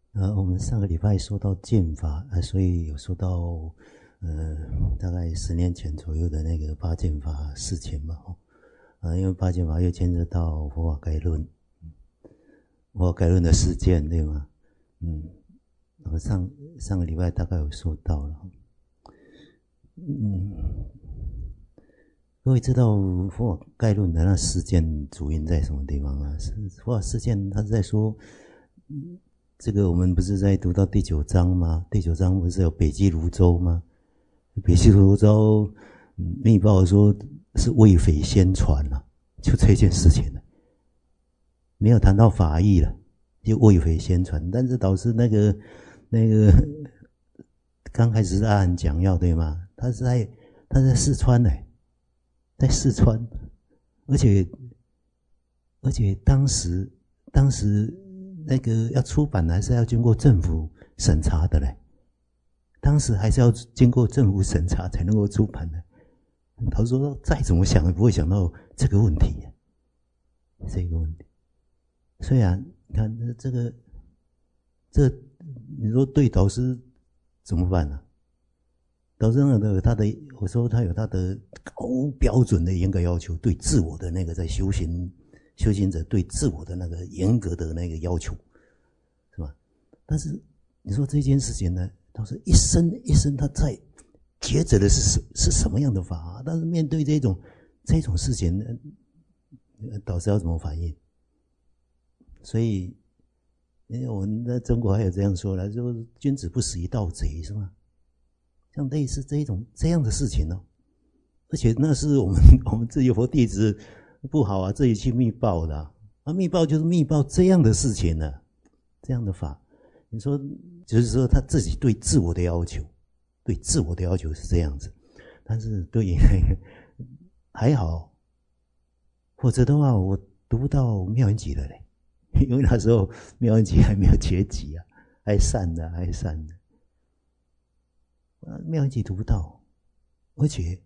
我们上个礼拜说到剑法，所以有说到大概10年前左右的那个八剑法事情嘛，因为八剑法又牵涉到佛法概论，佛法概论的事件，对吗？我们上个礼拜大概有说到了，各位知道佛法概论的那事件主因在什么地方啊？佛法事件，他是在说，这个我们不是在读到第9章吗？第9章不是有北极泸州吗？北极泸州密报说是为匪宣传了，就这件事情了，没有谈到法义了，就为匪宣传。但是导师那个刚开始是阿含讲要，对吗？他在四川呢，在四川，而且当时那个要出版还是要经过政府审查的嘞，当时还是要经过政府审查才能够出版的。他说再怎么想也不会想到这个问题，所以啊，你看这你说对导师怎么办呢？导师我说他有他的高标准的严格要求，对自我的那个在修行者对自我的那个严格的那个要求，是吧？但是你说这件事情呢，导师一生他在抉择的是什么样的法？但是面对这种事情呢，导师要怎么反应？所以因为我们在中国还有这样说了，说君子不死于盗贼，是吗？像类似这样的事情哦，而且那是我们自己佛弟子不好啊，自己去密报的密报就是密报这样的事情呢，这样的法，你说就是说他自己对自我的要求是这样子，但是对还好，否则的话我读不到妙云集了嘞，因为那时候妙云集还没有结集啊，还散的。妙云集读不到，而且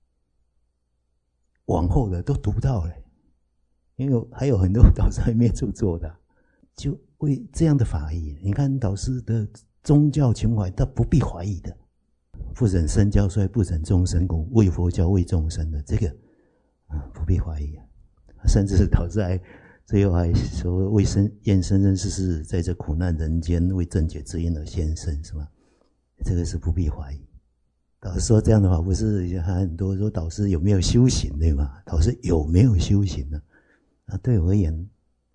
往后的都读不到了，因为还有很多导师还没著作的，就为这样的法义，你看导师的宗教情怀，他不必怀疑的，不忍身教衰，不忍众生苦，为佛教为众生的这个不必怀疑，甚至导师最后还说为愿生生世世在这苦难人间为正解之因而现身，是吗？这个是不必怀疑。导师说这样的话，不是还很多说导师有没有修行，对吗？导师有没有修行呢？对我而言，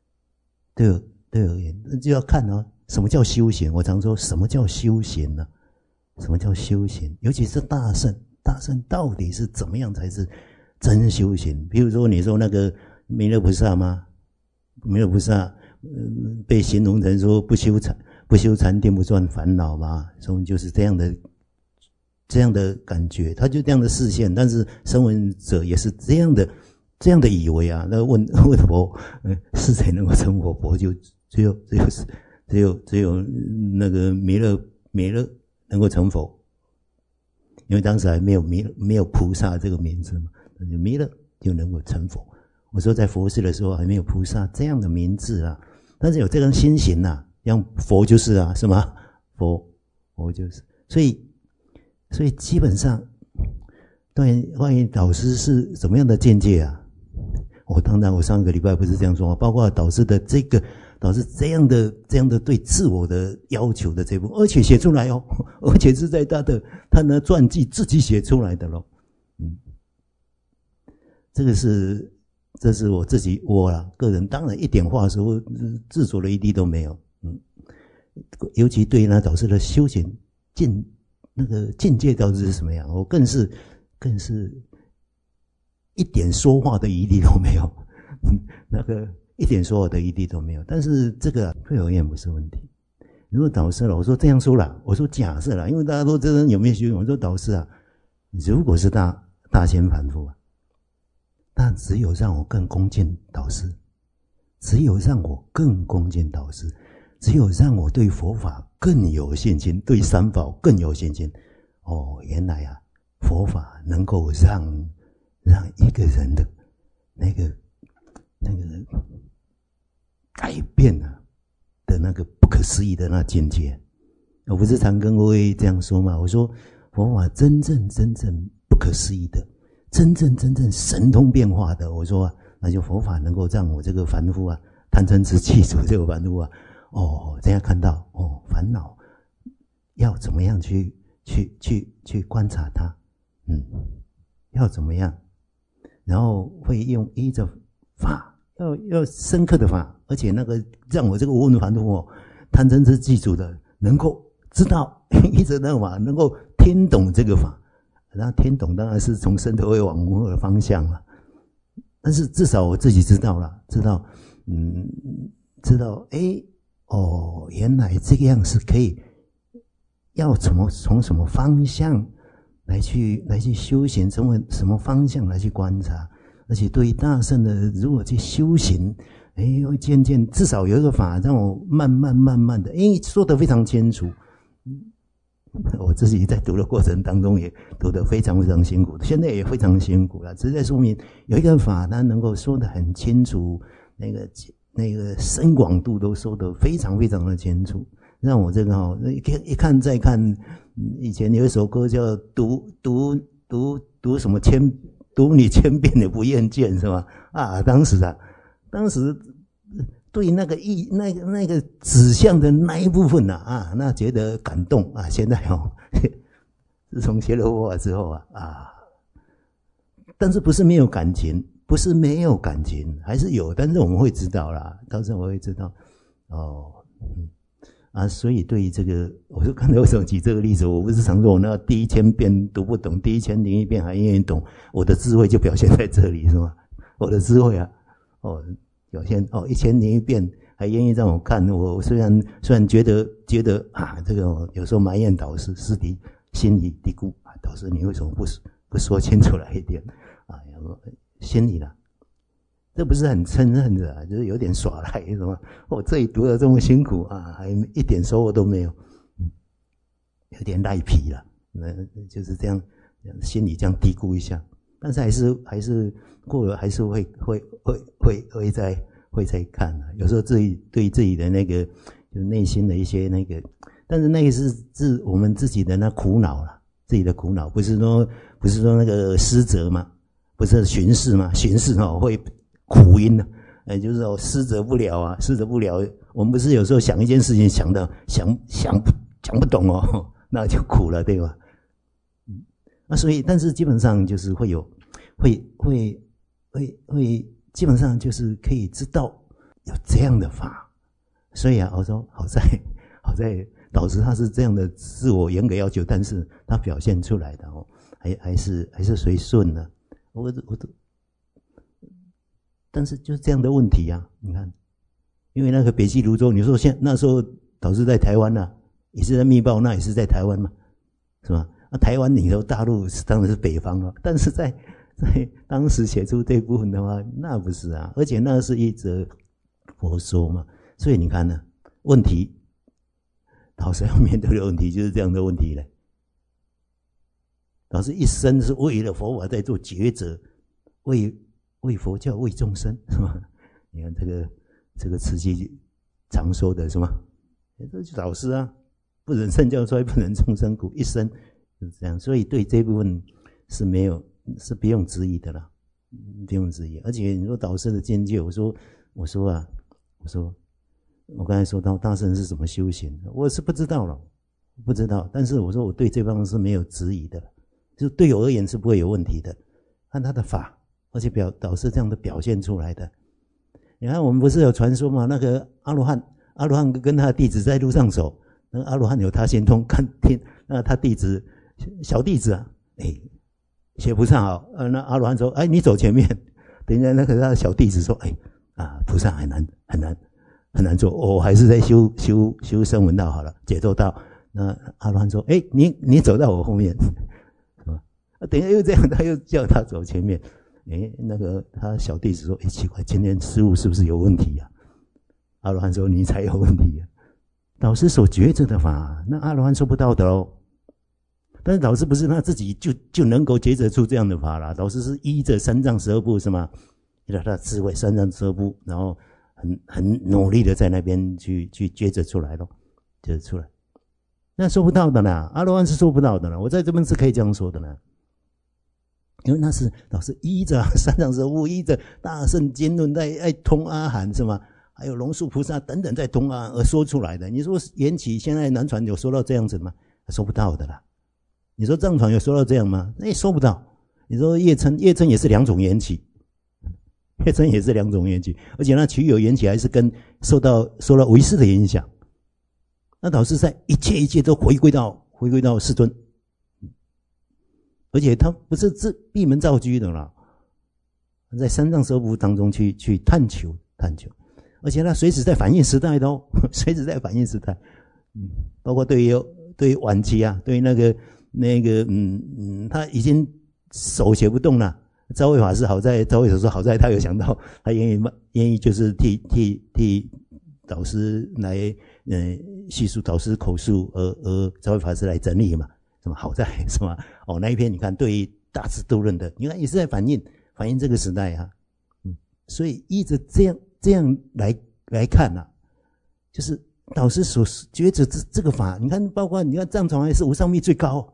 那就要看什么叫修行。我常说什么叫修行呢？什么叫修行？尤其是大圣到底是怎么样才是真修行？比如说你说那个弥勒菩萨吗？弥勒菩萨被形容成说不修禅定不断烦恼嘛，所以就是这样的感觉，他就这样的视线，但是声闻者也是这样的以为啊。那问佛，是谁能够成佛？佛就只有那个弥勒能够成佛，因为当时还没有菩萨这个名字嘛，弥勒就能够成佛。我说在佛世的时候还没有菩萨这样的名字啊，但是有这种心行啊，像佛就是啊，是吗？佛就是，所以基本上对关于导师是怎么样的见解啊？当然我上个礼拜不是这样说吗？包括导师这样的对自我的要求的这部分，而且写出来哦，而且是在他的传记自己写出来的咯。这是我个人当然一点话说自着的一滴都没有。尤其对那导师的修行那个境界到底是什么样，我更是一点说话的余地都没有，那个一点说话的余地都没有。但是这个对我而言不是问题。如果导师了，我说这样说啦，我说假设啦，因为大家都知道有没有修行，我说导师啊，如果是大仙凡夫啊，但只有让我更恭敬导师，只有让我更恭敬导师，只有让我对佛法更有信心，对三宝更有信心。原来啊，佛法能够让一个人的那个改变啊的那个不可思议的那境界。我不是常跟各位这样说吗？我说佛法真正不可思议的，真正神通变化的，我说那就佛法能够让我这个凡夫啊，贪嗔痴气楚这个凡夫啊，这样看到烦恼要怎么样去观察它，要怎么样，然后会依着法，要深刻的法，而且那个让我这个无问凡夫贪嗔痴气楚的能够知道依着那个法，能够听懂这个法。那听懂当然是从生头会往无我的方向了，但是至少我自己知道了，知道原来这个样是可以，要从什么方向来去修行，从什么方向来去观察，而且对于大圣的如果去修行，会渐渐至少有一个法让我慢慢的，说得非常清楚。我自己在读的过程当中也读得非常辛苦，现在也非常辛苦了。只在说明有一个法，它能够说得很清楚，那个深广度都说得非常的清楚，让我这个一看再看。以前有一首歌叫读什么读你千遍也不厌倦，是吧？当时对那个指向的那一部分那觉得感动现在自从学了佛法之后但是不是没有感情，还是有，但是我们会知道啦，到时候我会知道所以对于这个，我就刚才为什么举这个例子，我不是常说我那第1000遍读不懂，第1001遍还愿意懂，我的智慧就表现在这里，是吗？我的智慧表现1001遍还愿意让我看，我虽然觉得这个有时候埋怨导师，私底心里嘀咕导师你为什么不说清楚来一点心里啦，这不是很嗔恨的就是有点耍赖什么，我这里读得这么辛苦还一点收获都没有，有点赖皮了，就是这样心里这样嘀咕一下，但是还是过了，还是会再看有时候对自己的那个就内心的一些那个，但是那个是我们自己的那苦恼啦，自己的苦恼，不是说那个失责嘛，不是巡视嘛，巡视会苦因就是说失责不了我们不是有时候想一件事情想不懂那就苦了，对吧？所以但是基本上就是会基本上就是可以知道有这样的法，所以我说好在导师他是这样的自我严格要求，但是他表现出来的还是随顺的，但是就是这样的问题你看，因为那个北溪泸州，你说那时候导师在台湾也是在密报，那也是在台湾嘛，是吧？台湾你说大陆当然是北方了，但是在当时写出这部分的话，那不是而且那是一则佛说嘛，所以你看问题，导师要面对的问题就是这样的问题了。导师一生是为了佛法在做抉择，为佛教为众生，是吧？你看这个慈禧常说的什么？这就是导师不忍圣教衰，不忍众生苦，一生是这样。所以对这部分是不用质疑的啦，不用质疑。而且你说导师的见解，我说我刚才说到大圣是怎么修行的，我是不知道了，不知道。但是我说我对这方面是没有质疑的，就对我而言是不会有问题的。看他的法，而且导师这样的表现出来的。你看我们不是有传说吗？那个阿罗汉跟他的弟子在路上走，那个阿罗汉有他先通听，那他弟子小弟子写菩萨好，那阿罗汉说你走前面，等一下那个他的小弟子说菩萨很难做，我还是在修声闻道好了，解脱道。那阿罗汉说你走到我后面，是吧？等一下又这样，他又叫他走前面。那个他小弟子说奇怪，今天师父是不是有问题阿罗汉说你才有问题导师所觉知的法，那阿罗汉说不到的但是导师不是他自己就能够觉知出这样的法啦，导师是依着三藏十二部，是吗？依着他的智慧三藏十二部，然后很努力的在那边去抉择出来咯，抉择出来。那说不到的啦，阿罗汉是说不到的啦。我在这边是可以这样说的啦，因为那是老师依着三藏十部，依着大圣经论在通阿含是吗？还有龙树菩萨等等在通阿含而说出来的。你说缘起现在南传有说到这样子吗？说不到的啦。你说藏传有说到这样吗？那也说不到。你说叶称也是两种缘起，叶称也是两种缘起，而且那取有缘起还是跟受到唯识的影响。那导师在一切都回归到世尊，而且他不是闭门造车的啦，在三藏十部当中去探求，而且他随时在反映时代的哦，随时在反映时代。包括对于晚期啊，对于那个他已经手写不动了。昭惠法师好在昭惠所说好在他有想到，他愿意就是替导师来叙述导师口述，而昭惠法师来整理嘛，什么好在是吧？哦，那一篇你看对于大智度论的，你看也是在反映这个时代啊。所以依着这样来看啊，就是导师所觉得这个法，你看包括你看藏传还是无上密最高，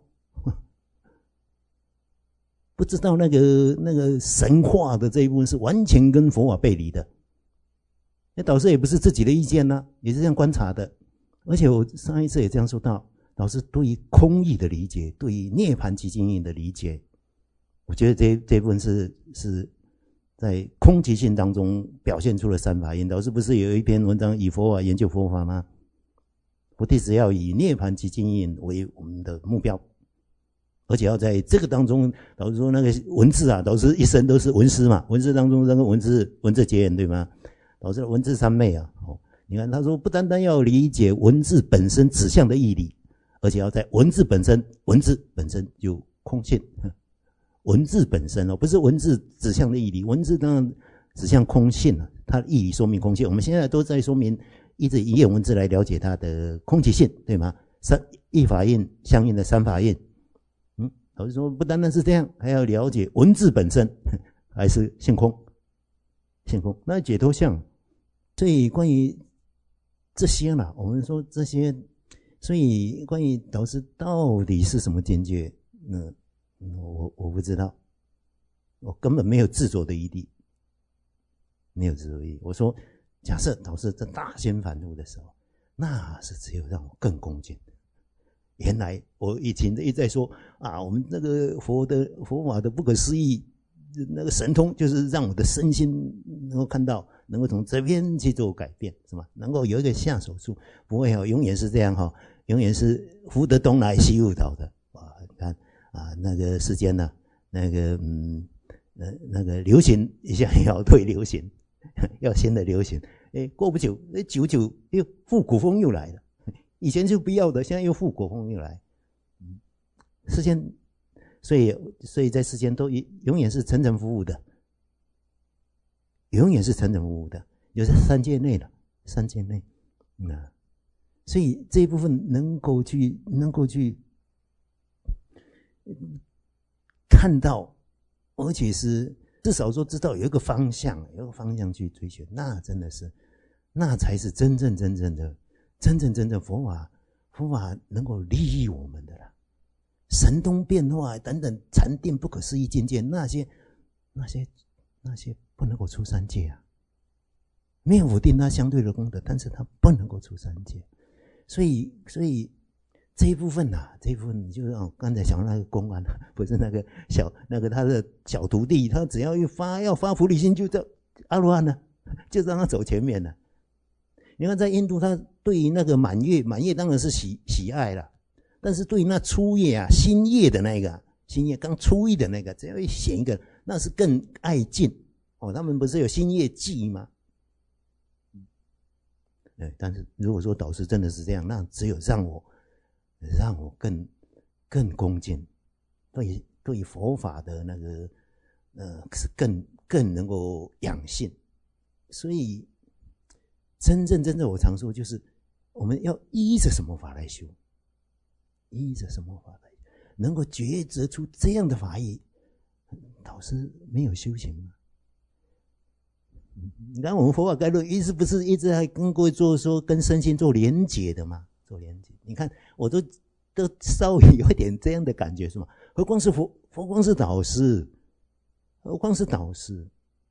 不知道那个神话的这一部分是完全跟佛法背离的。那导师也不是自己的意见啊，也是这样观察的。而且我上一次也这样说到，导师对于空义的理解，对于涅槃寂静义的理解，我觉得这部分是在空寂性当中表现出了三法印。导师不是有一篇文章以佛法研究佛法吗？菩提只要以涅槃寂静印为我们的目标，而且要在这个当中，导师说那个文字啊，导师一生都是文思嘛，文字当中那个文字结缘，对吗？导师的文字三昧啊，你看他说不单单要理解文字本身指向的义理，而且要在文字本身就空性。文字本身不是文字指向的义理，文字当然指向空性啊，它的义理说明空性。我们现在都在说明依着一页文字来了解它的空寂性，对吗？一法印相应的三法印。老师说不单单是这样，还要了解文字本身还是性空，那解脱相。所以关于这些啦，我们说这些，所以关于导师到底是什么境界，我不知道，我根本没有自作的余地，我说假设导师在大仙凡夫的时候，那是只有让我更恭敬。原来我以前一直在说啊，我们那个佛法的不可思议那个神通，就是让我的身心能够看到，能够从这边去做改变，是吗？能够有一个下手处，不会永远是这样永远是福德东来西入岛的啊！你看啊，那个世间呢，那个流行一下要退流行，要新的流行，过不久久又复古风又来了。以前就不要的，现在又复古风又来。世间，所以在世间都永远是诚诚服务的，有在三界内的，所以这一部分能够去看到，而且是至少说知道有一个方向去追寻，那真的是，那才是真正佛法能够利益我们的啦。神通变化等等禅定不可思议境界，那些不能够出三界啊。没有否定它相对的功德，但是它不能够出三界。所以这一部分就是刚才讲那个公安，不是那个他的小徒弟，他只要要发菩提心，就叫阿罗汉了，就让他走前面了。你看在印度，他对于那个满月当然是喜爱了，但是对于那初夜啊，新夜的那个，新夜刚初一的那个，只要选一个，那是更爱敬他们不是有新夜祭吗？但是如果说导师真的是这样，那只有让我更恭敬，对佛法的那个是更能够养性。所以真正我常说，就是我们要依着什么法来修，能够抉择出这样的法义。导师没有修行吗？ 你看我们佛法概论不是一直在跟各位说跟身心做连结的吗？做连结，你看我都稍微有一点这样的感觉是吗？何况是佛光是导师，何况是导师，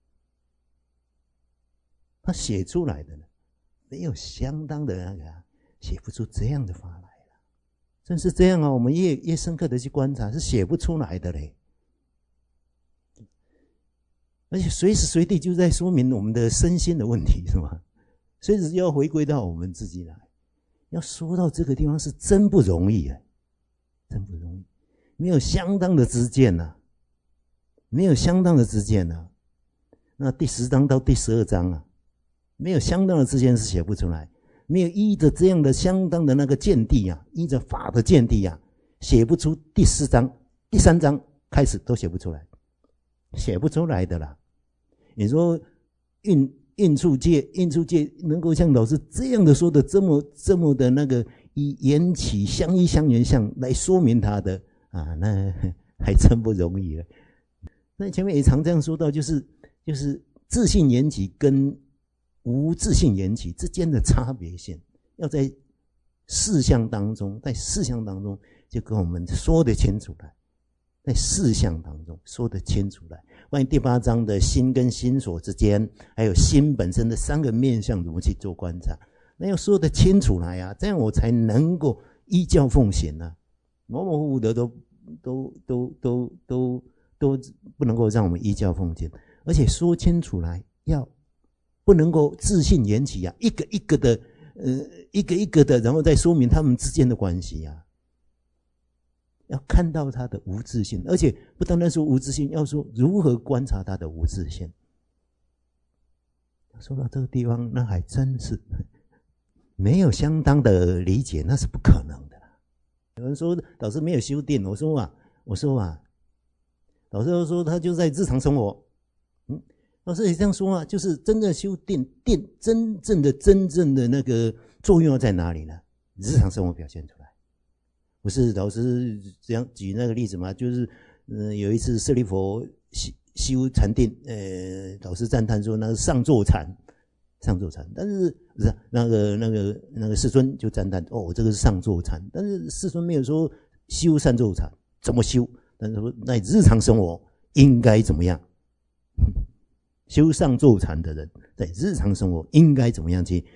他写出来的呢，没有相当的那个写不出这样的法来了。真是这样啊！我们越深刻的去观察，是写不出来的嘞。而且随时随地就在说明我们的身心的问题，是吗？随时要回归到我们自己来。要说到这个地方是真不容易啊，真不容易。没有相当的知见啊，没有相当的知见啊。那第10章到第12章啊，没有相当的知见是写不出来。没有依着这样的相当的那个见地啊，依着法的见地啊，写不出第4章、第3章开始都写不出来，写不出来的啦。你说运处界能够像老师这样的说的这么的那个以缘起相依相缘相来说明它的啊，那还真不容易了。那前面也常这样说到，就是自性缘起跟无自性缘起之间的差别性，要在事项当中就跟我们说得清楚来，在事项当中说得清楚来。关于第8章的心跟心所之间，还有心本身的3个面向怎么去做观察，那要说得清楚来啊，这样我才能够依教奉行啊。模模糊糊的都不能够让我们依教奉行，而且说清楚来要不能够自性缘起啊，一个一个的，然后再说明他们之间的关系啊。要看到他的无自性，而且不单单说无自性，要说如何观察他的无自性。说到这个地方，那还真是没有相当的理解，那是不可能的。有人说导师没有修定，我说啊，导师说他就在日常生活。老师也这样说啊，就是真的修定真正的那个作用在哪里呢？日常生活表现出来。不是老师这样举那个例子吗？就是有一次舍利弗修禅定，老师赞叹说那是上座禅，但是不是那个世尊就赞叹这个是上座禅，但是世尊没有说修上座禅怎么修，但是说在日常生活应该怎么样。修上座禅的人在日常生活应该怎么样去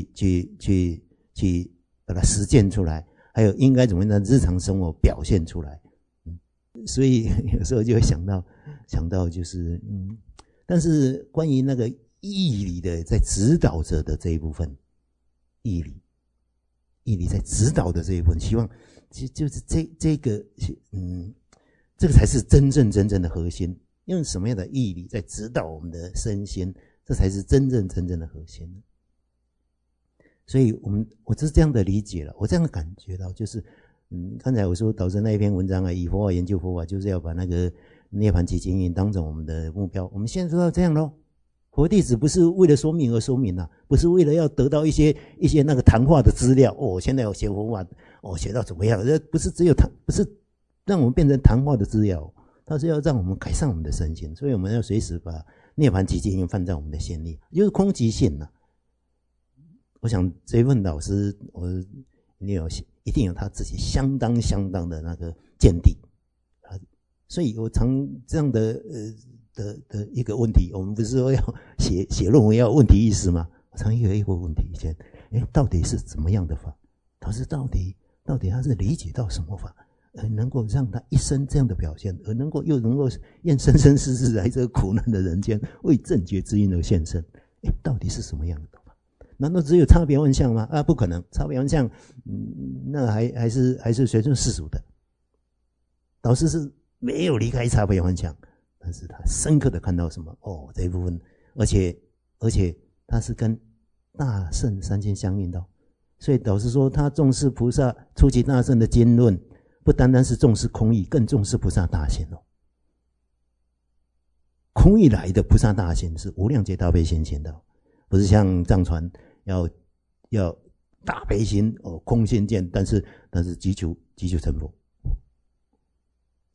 把它实践出来，还有应该怎么样在日常生活表现出来。所以有时候就会想到就是但是关于那个义理的在指导者的这一部分，义理在指导的这一部分，希望就是这个才是真正的核心。用什么样的义理在指导我们的身心，这才是真正的核心。所以我是这样的理解了，我这样的感觉到就是刚才我说导师那一篇文章啊，以佛法研究佛法，就是要把那个涅槃寂经营当成我们的目标。我们现在做到这样咯。佛弟子不是为了说明而说明啊，不是为了要得到一些那个谈话的资料。现在我学佛法，学到怎么样？不是只有不是让我们变成谈话的资料。它是要让我们改善我们的身心，所以我们要随时把涅槃寂经放在我们的心里，就是空寂性啊。我想这一份老师，一定有他自己相当的那个见地啊。所以我常这样的一个问题，我们不是说要写论文要问题意识吗？我常有一个问题，到底是怎么样的法？老师到底他是理解到什么法？能够让他一生这样的表现，而又能够愿生生世世来这个苦难的人间，为正觉之因而现身。到底是什么样的法？难道只有差别万象吗？不可能，差别万象，那还是随顺世俗的。导师是没有离开差别万象，但是他深刻的看到什么？这一部分，而且他是跟大圣三千相应到，所以导师说他重视菩萨初期大圣的经论。不单单是重视空义，更重视菩萨大行。空义来的菩萨大行是无量劫大悲心行道，不是像藏传要大悲心空心见，但是急求成佛，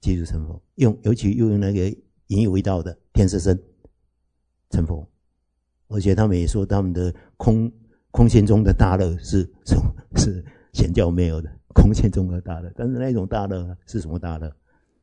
尤其用那个引以为道的天色身成佛， 而且他们也说他们的空性中的大乐是显教没有的，空性中的大乐。但是那种大乐是什么大乐？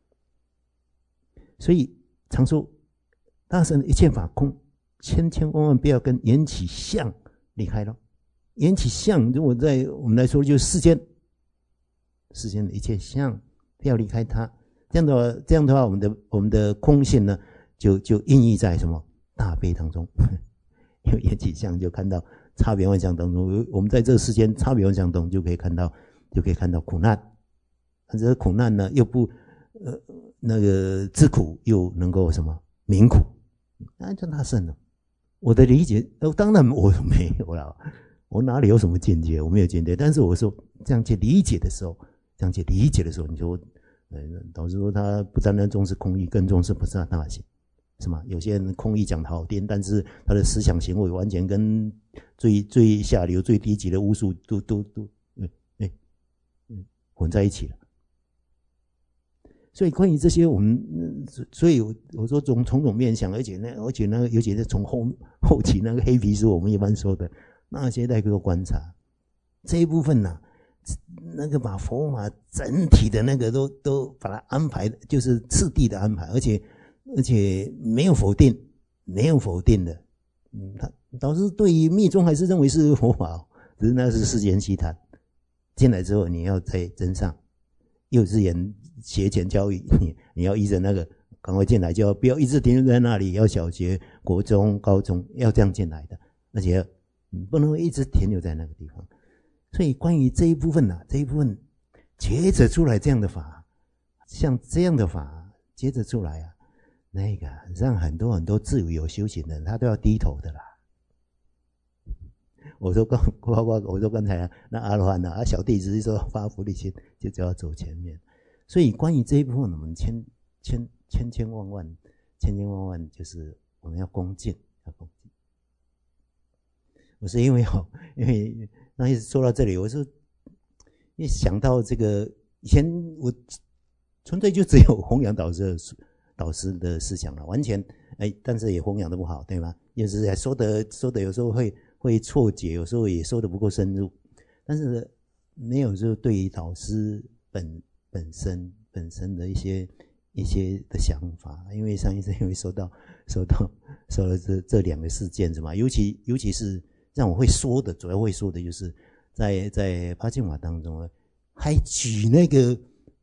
所以常说大圣一切法空，千千万万不要跟缘起相离开了。缘起相如果在我们来说就是世间的一切相，不要离开它。这样的话我们的空性呢就孕育在什么大悲当中。因为缘起相就看到差别万象当中，我们在这个世间差别万象当中就可以看到苦难。但是苦难呢又不那个知苦又能够什么明苦，那就大圣了。我的理解当然我没有了，我哪里有什么见解？我没有见解。但是我说这样去理解的时候，你说导师说他不单单重视空义，更重视菩萨大行，是吗？有些人空义讲得好听，但是他的思想行为完全跟最下流最低级的巫术都混在一起了。所以关于这些所以我说从种面向，而且尤其是从后期那个黑皮书我们一般说的那些在做观察这一部分呢，那个把佛法整体的那个都把它安排，就是次第的安排，而且没有否定的。他导师对于密宗还是认为是佛法，只是那是世间奇谈。进来之后你要在真上幼稚园学前教育，你要依着那个赶快进来，就不要一直停留在那里，要小学、国中、高中要这样进来的，而且不能一直停留在那个地方。所以关于这一部分接着出来这样的法，像这样的法接着出来啊，那个让很多自以为有修行的人他都要低头的啦。我说刚才那阿罗汉小弟子说发菩提心就只要走前面。所以关于这一部分我们千万万就是我们要恭敬。我是因为那一直说到这里，我是一想到这个以前我纯粹就只有弘扬导师的思想了，完全但是也弘扬的不好，对吗？有时说的有时候会错解，有时候也说的不够深入，但是没有就对于导师本身的一些的想法。因为上一次因为收到这两个事件是吧？尤其是让我主要会说的就是在帕金法当中还举那个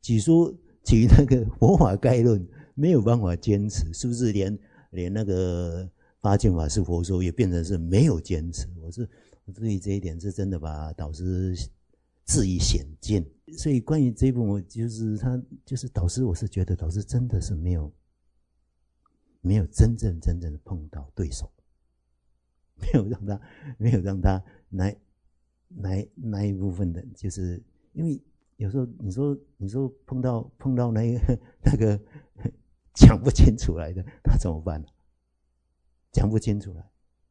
佛法概论没有办法坚持，是不是连那个八敬法是佛说也变成是没有坚持？我对于这一点是真的把导师置于险境。所以关于这一部分就是导师，我是觉得导师真的是没有真正的碰到对手，没有让他那一部分的，就是因为有时候你说碰到那个讲不清楚来的，他怎么办呢？讲不清楚来，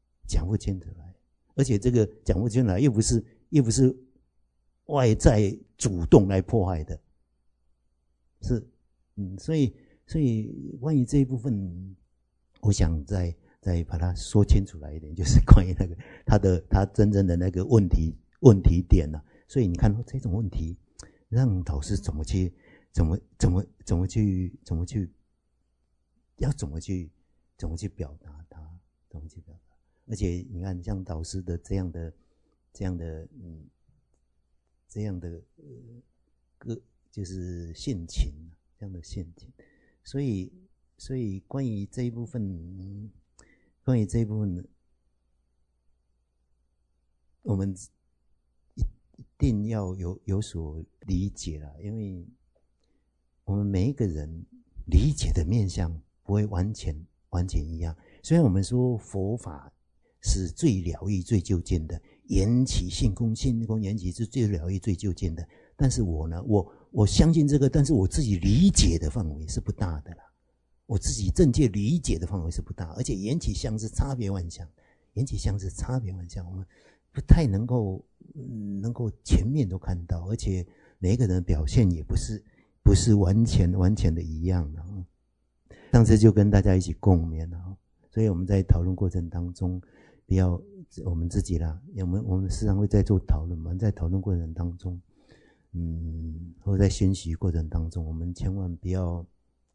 而且这个讲不清楚来又不是外在主动来迫害的，是所以关于这一部分，我想再把它说清楚来一点，就是关于那个他真正的那个问题点啊。所以你看这种问题，让导师怎么去表达它，而且你看像导师的这样的就是性情，这样的性情。所以关于这一部分我们一定要有所理解啦，因为我们每一个人理解的面向不会完全一样。虽然我们说佛法是最疗愈最究竟的，缘起性空缘起是最疗愈最究竟的，但是我相信这个，但是我自己理解的范围是不大的啦，我自己正确理解的范围是不大，而且缘起相是差别万象，我们不太能够全面都看到，而且每一个人的表现也不是完全的一样的。上次就跟大家一起共勉了，所以我们在讨论过程当中不要我们自己啦，我们时常会在做讨论嘛，在讨论过程当中，或者在宣习过程当中，我们千万不要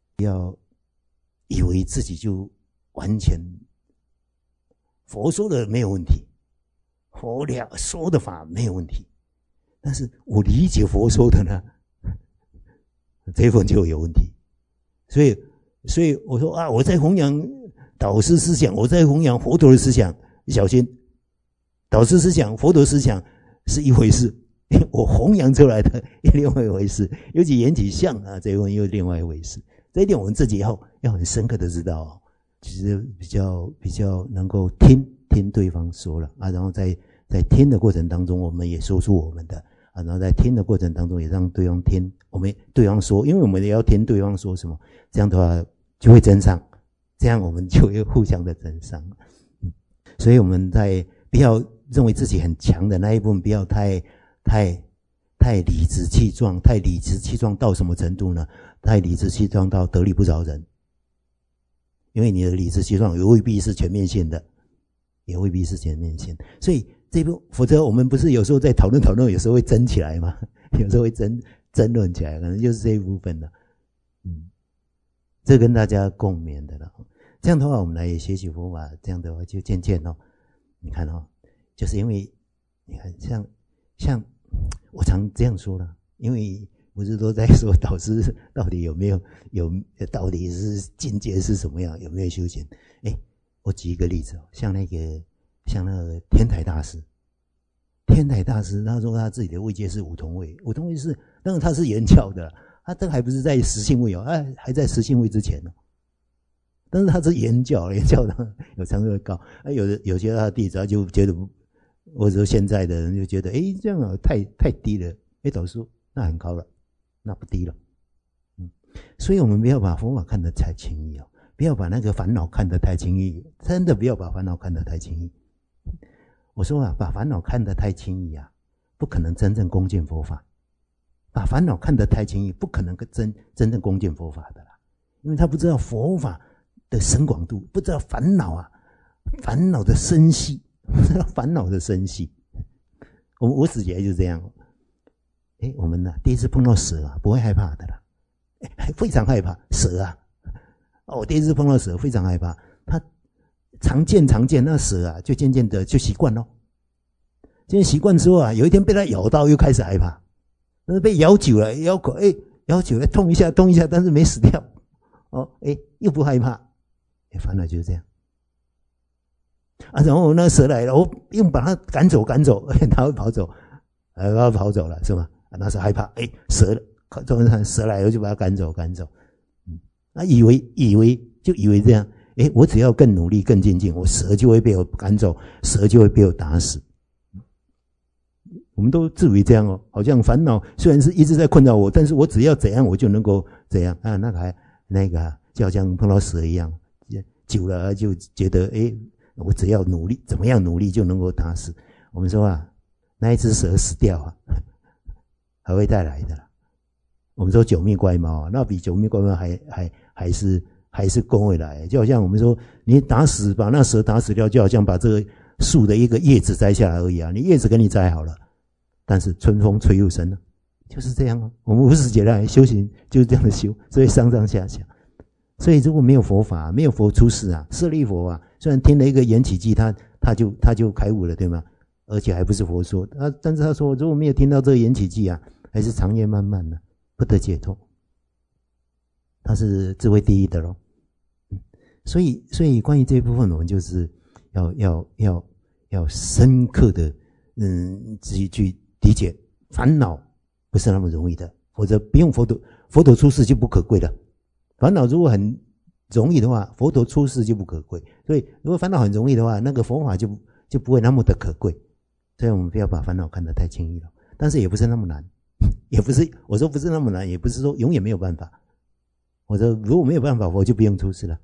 以为自己就完全佛说的没有问题，佛说的法没有问题，但是我理解佛说的呢，这一份就有问题。所以我说啊，我在弘扬导师思想，我在弘扬佛陀的思想，小心，导师思想、佛陀思想是一回事，我弘扬出来的另外一回事，尤其缘起相啊，这一份又另外一回事。这一点我们自己要很深刻的知道哦，其实比较能够听对方说了啊，然后在听的过程当中，我们也说出我们的啊，然后在听的过程当中也让对方听，我们对方说，因为我们也要听对方说什么，这样的话就会增上，这样我们就会互相的增上。所以我们在不要认为自己很强的那一部分，不要太理直气壮，太理直气壮到什么程度呢？太理直气壮到得理不饶人，因为你的理直气壮也未必是全面性的，也未必是全面性。所以这部，否则我们不是有时候在讨论，有时候会争起来吗？有时候会争论起来，可能就是这一部分了。这跟大家共勉的了。这样的话，我们来学习佛法，这样的话就渐渐哦，你看哦，就是因为你看像我常这样说了，因为不是都在说导师到底到底是境界是什么样，有没有修行？我举一个例子哦，像那个天台大师，他说他自己的位阶是五同位是，当然他是原教的，他这个还不是在实性位哦，还在实性位之前哦。但是他是原教的有常会高，有些他的弟子他就觉得，或者说现在的人就觉得，这样太低了，导师说那很高了，那不低了，所以我们不要把佛法看得太轻易哦，不要把那个烦恼看得太轻易，真的不要把烦恼看得太轻易。我说啊，把烦恼看得太轻易啊，不可能真正恭敬佛法；把烦恼看得太轻易，不可能真正恭敬佛法的啦，因为他不知道佛法的深广度，不知道烦恼的深细，不知道烦恼的深细。我自己就是这样。我们呢，第一次碰到蛇啊，不会害怕的啦，非常害怕蛇啊。我第一次碰到蛇，非常害怕。它常见，那蛇啊，就渐渐的就习惯咯。渐渐习惯之后啊，有一天被它咬到，又开始害怕。但是被咬久了，咬久了，痛一下，但是没死掉。又不害怕。烦恼就是这样啊，然后那蛇来了，我用把它赶走，它会跑走，它跑走了是吗？那是害怕，蛇来了就把它赶走，以为这样，我只要更努力更精进，我蛇就会被我赶走，蛇就会被我打死。我们都自为这样哦，好像烦恼虽然是一直在困扰我，但是我只要怎样我就能够怎样啊，那个就好像碰到蛇一样。久了就觉得我只要努力，怎么样努力就能够打死。我们说啊，那一只蛇死掉啊，还会再来的啦。我们说九命怪猫啊，那比九命怪猫还是攻回来。就好像我们说，你把那蛇打死掉，就好像把这个树的一个叶子摘下来而已啊。你叶子给你摘好了，但是春风吹又生了，就是这样哦。我们无始劫来修行就是这样的修，所以上上下下。所以如果没有佛法，没有佛出世啊，舍利佛啊，虽然听了一个缘起记，他就开悟了，对吗？而且还不是佛说，但是他说如果没有听到这个缘起记啊，还是长夜漫漫的，不得解脱。他是智慧第一的咯。所以关于这一部分，我们就是要深刻的自己去理解，烦恼不是那么容易的，否则不用佛陀出世就不可贵了。烦恼如果很容易的话，佛陀出世就不可贵。所以如果烦恼很容易的话，那个佛法就不会那么的可贵。所以我们不要把烦恼看得太轻易了，但是也不是那么难，也不是，我说不是那么难，也不是说永远没有办法。我说如果没有办法，我就不用出世了。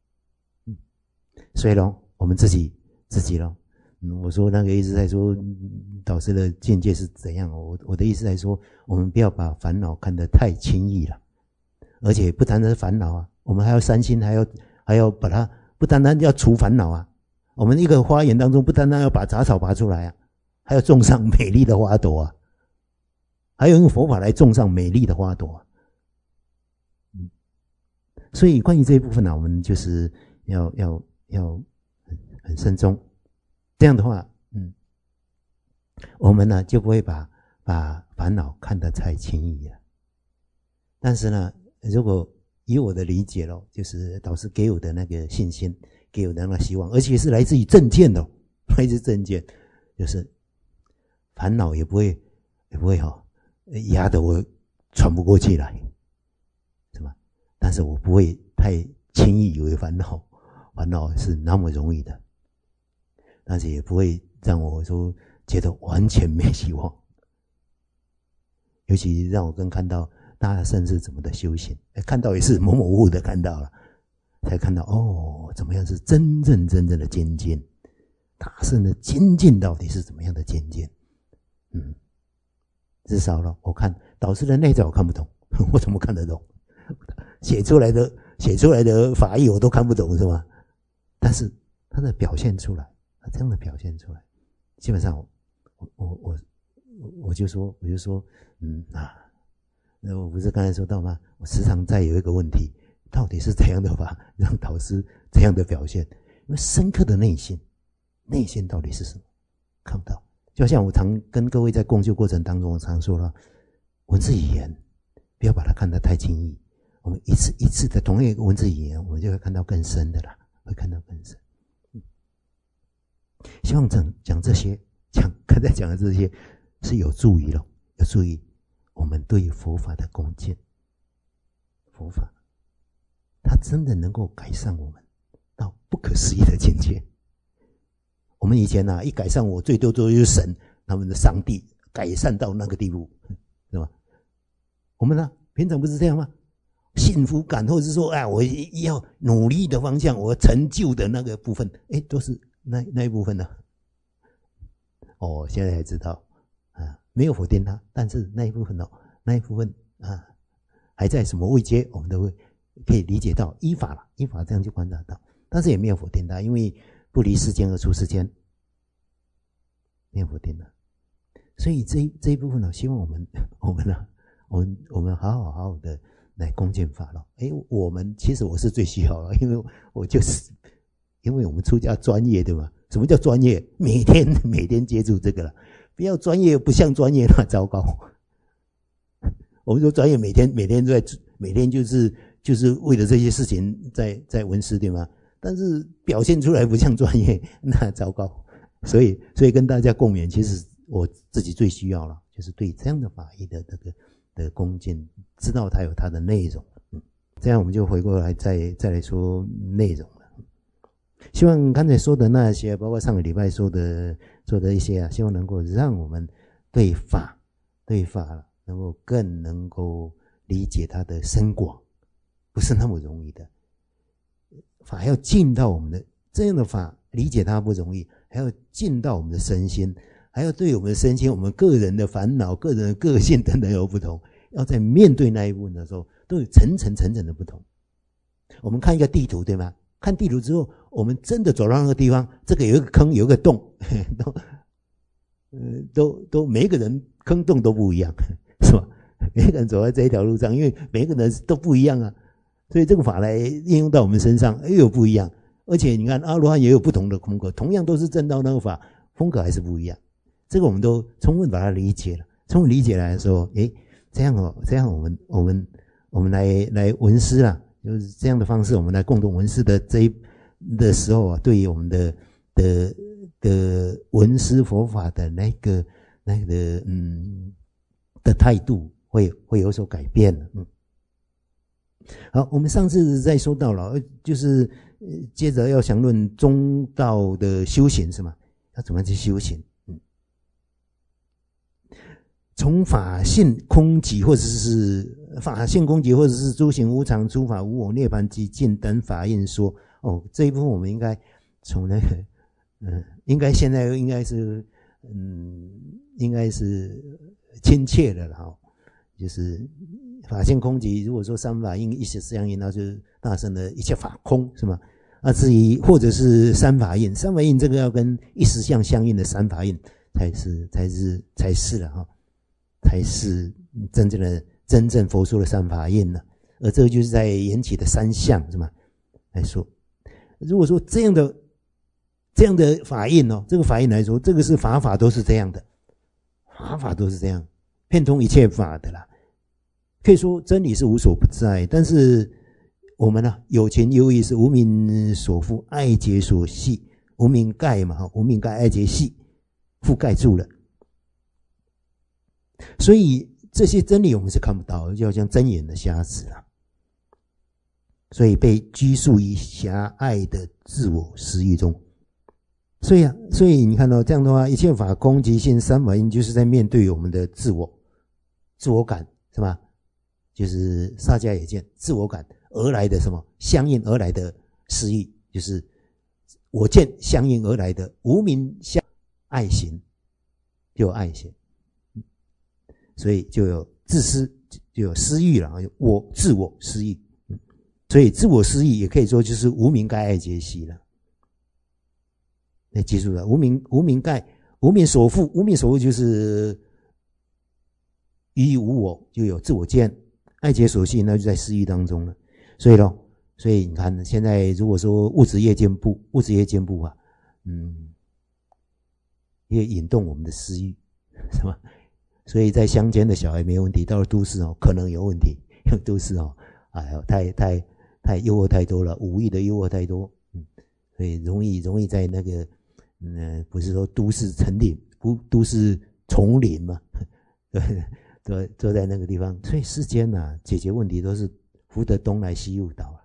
所以咯，我们自己咯。我说那个意思在说导师的见解是怎样，我的意思在说，我们不要把烦恼看得太轻易了。而且不单单是烦恼啊，我们还要三心，还要把它，不单单要除烦恼啊， 我们一个花园当中，不单单要把杂草拔出来啊，还要种上美丽的花朵啊，还要用佛法来种上美丽的花朵啊。所以关于这一部分呢，我们就是要很慎重。这样的话，我们呢就不会把烦恼看得太轻易了。但是呢，如果以我的理解咯，就是导师给我的那个信心，给我的那个希望，而且是来自于正见的，来自正见，就是烦恼也不会压得我喘不过气来，是吧？但是我不会太轻易以为烦恼是那么容易的，但是也不会让我说觉得完全没希望。尤其让我更看到大圣是怎么的修行，看到也是模模糊糊的看到了，才看到哦，怎么样是真正的精进，大圣的精进到底是怎么样的精进？至少了，我看导师的内在我看不懂，我怎么看得懂？写出来的法义我都看不懂，是吗？但是他的表现出来，他这样的表现出来，基本上我就说，那我不是刚才说到吗？我时常在有一个问题，到底是怎样的法让导师这样的表现？因为深刻的内心到底是什么？看不到。就像我常跟各位在共修过程当中，我常说了，文字语言不要把它看得太轻易。我们一次一次的同一个文字语言，我们就会看到更深的啦，会看到更深。希望讲这些，刚才讲的这些是有助于我们对佛法的恭敬。佛法它真的能够改善我们到不可思议的境界。我们以前一改善我最多就是神，他们的上帝改善到那个地步，是吧？我们呢，平常不是这样吗？幸福感，或者是说我要努力的方向，我成就的那个部分，都是那一部分呢。现在才知道没有否定它，但是那一部分还在什么位阶，我们都会可以理解到，依法这样就观察到，但是也没有否定它，因为不离世间而出世间，没有否定它。所以这一部分呢，希望我们好好的来恭敬法了。其实我是最需要了，因为我们出家专业，对吗？什么叫专业？每天接触这个了，不要专业不像专业，那糟糕。我们说专业每天就是为了这些事情在闻思，对吗？但是表现出来不像专业，那糟糕。所以跟大家共勉，其实我自己最需要了，就是对这样的法义的恭敬，知道它有它的内容。这样我们就回过来再来说内容了。希望刚才说的那些，包括上个礼拜说的一些希望能够让我们对法能够更能够理解它的深广，不是那么容易的。法要进到我们的这样的法，理解它不容易，还要进到我们的身心，还要对我们的身心、我们个人的烦恼、个人的个性等等有不同，要在面对那一部分的时候，都有层层的不同。我们看一个地图，对吗？看地图之后，我们真的走到那个地方，这个有一个坑，有一个洞，都每一个人坑洞都不一样，是吧？每个人走在这一条路上，因为每个人都不一样啊，所以这个法来应用到我们身上又有不一样。而且你看阿罗汉也有不同的风格，同样都是证到那个法，风格还是不一样。这个我们都充分把它理解了，充分理解来说，这样我们来闻思啦，就是这样的方式，我们来共同闻思的时候对于我们的闻思佛法的那个的态度会有所改变了。好，我们上次在说到了，就是接着要详论中道的修行，是吗？要怎么去修行？从法性空寂，或者是法性空寂，或者是诸行无常、诸法无我、涅槃寂静等法印说。这一部分我们应该从那个应该现在应该是亲切的了就是法性空寂，如果说三法印一时相应，那就是大乘的一切法空，是吗？ 至于或者是三法印，三法印这个要跟一实相相应的三法印才是了哈，才是真正佛说的三法印了。而这个就是在缘起的三相是吗？来说，如果说这样的法印哦，这个法印来说，这个是法都是这样的，法都是这样，遍通一切法的啦。可以说真理是无所不在，但是我们呢，有情有义是无明所覆，爱结所系，无明盖嘛，无明盖爱结系覆盖住了，所以这些真理我们是看不到，就像睁眼的瞎子啦。所以被拘束于狭隘的自我私欲中。所以你看到这样的话，一切法空即性三法印，就是在面对我们的自我感，是吧？就是萨迦也见自我感而来的什么相应而来的私欲，就是我见相应而来的无明相爱行，就有爱行，所以就有自私，就有私欲了，有自我私欲。所以自我私欲也可以说就是无明盖爱结系了。那记住了，无明盖，无明所覆，无明所覆就是于无我，就有自我见，爱结所系，那就在私欲当中了。所以你看，现在如果说物质业见部啊，也引动我们的私欲，是吧？所以在乡间的小孩没有问题，到了都市哦，可能有问题，因为都市哦，哎呦，太诱惑太多了，五欲的诱惑太多，所以容易在那个，不是说都市丛林，都市丛林嘛，都在那个地方。所以世间啊，解决问题都是福德东来西诱导啊。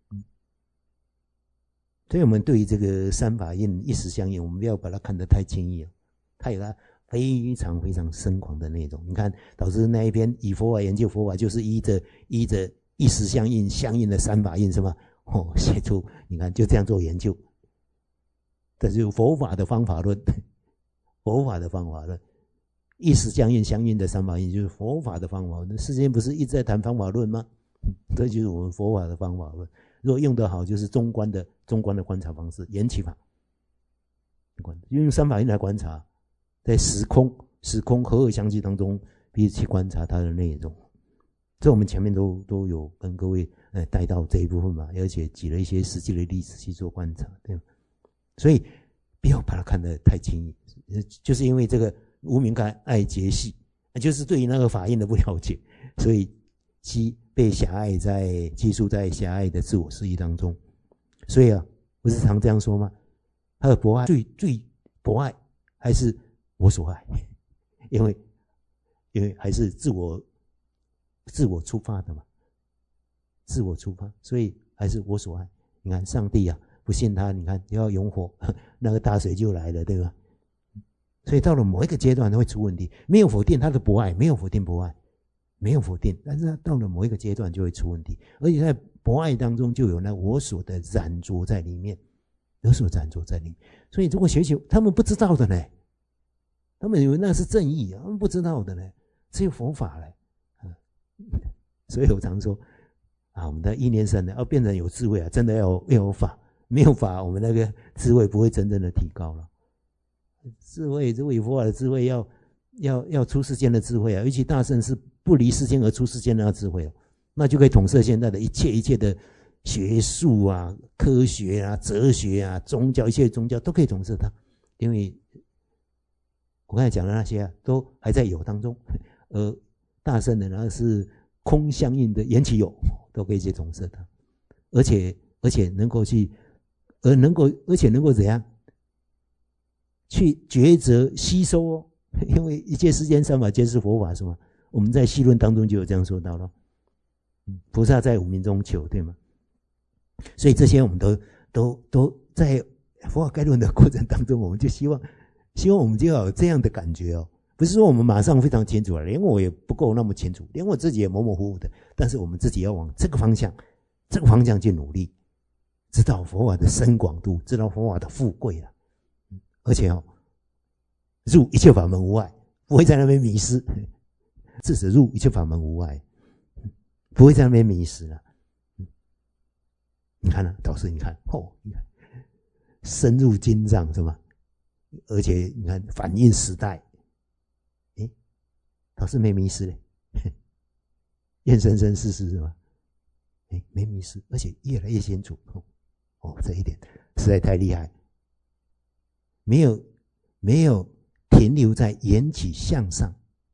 所以我们对于这个三法印一时相应，我们不要把它看得太轻易了，它有它非常非常深广的内容。你看导师那一篇以佛法研究佛法，就是依着一时相应的三法印是吧？写出你看就这样做研究，这就是佛法的方法论，佛法的方法论，一时相应的三法印就是佛法的方法论。世间不是一直在谈方法论吗？这就是我们佛法的方法论。如果用得好，就是中观的观察方式，缘起法，用三法印来观察，在时空和合相继当中，彼此去观察它的内容。这我们前面都有跟各位带到这一部分嘛，而且举了一些实际的例子去做观察，对吧？所以不要把它看得太轻易，就是因为这个无明盖爱结系，就是对于那个法印的不了解，所以被寄宿在狭隘的自我私欲当中。所以啊，不是常这样说吗？他的博爱最博爱还是我所爱，因为还是自我出发的嘛，自我出发，所以还是我所爱。你看上帝啊，不信他，你看要用火，那个大水就来了，对吧？所以到了某一个阶段，它会出问题。没有否定他的博爱，没有否定博爱，没有否定，但是他到了某一个阶段就会出问题。而且在博爱当中就有那我所的染着在里面，有所染着在里面。所以如果学习他们不知道的呢，他们以为那是正义，他们不知道的呢，只有佛法了。所以我常说啊，我们的意念生呢，要变成有智慧啊，真的要有法，没有法，我们那个智慧不会真正的提高了。智慧，如果有佛法的智慧，要出世间的智慧啊，尤其大圣是不离世间而出世间的智慧，那就可以统摄现在的一切的学术啊、科学啊、哲学啊、宗教，一切宗教都可以统摄它，因为我刚才讲的那些啊，都还在有当中，而大圣的呢是空相应的缘起有，都可以去统摄它，而且能够去，而且能够怎样去抉择吸收哦，因为一切世间三法皆是佛法，是吗？我们在细论当中就有这样说到了，菩萨在五明中求，对吗？所以这些我们都在佛法概论的过程当中，我们就希望我们就要有这样的感觉哦。不是说我们马上非常清楚了，连我也不够那么清楚，连我自己也模模糊糊的。但是我们自己要往这个方向去努力，知道佛法的深广度，知道佛法的富贵了，而且入一切法门无碍，不会在那边迷失。自此入一切法门无碍，不会在那边迷失了。 你看导师，你看你看深入经藏是吧？而且你看反映时代，导师没迷失嘞，厌生生世世是吧？没迷失，而且越来越清楚。这一点实在太厉害，没有停留在缘起相上。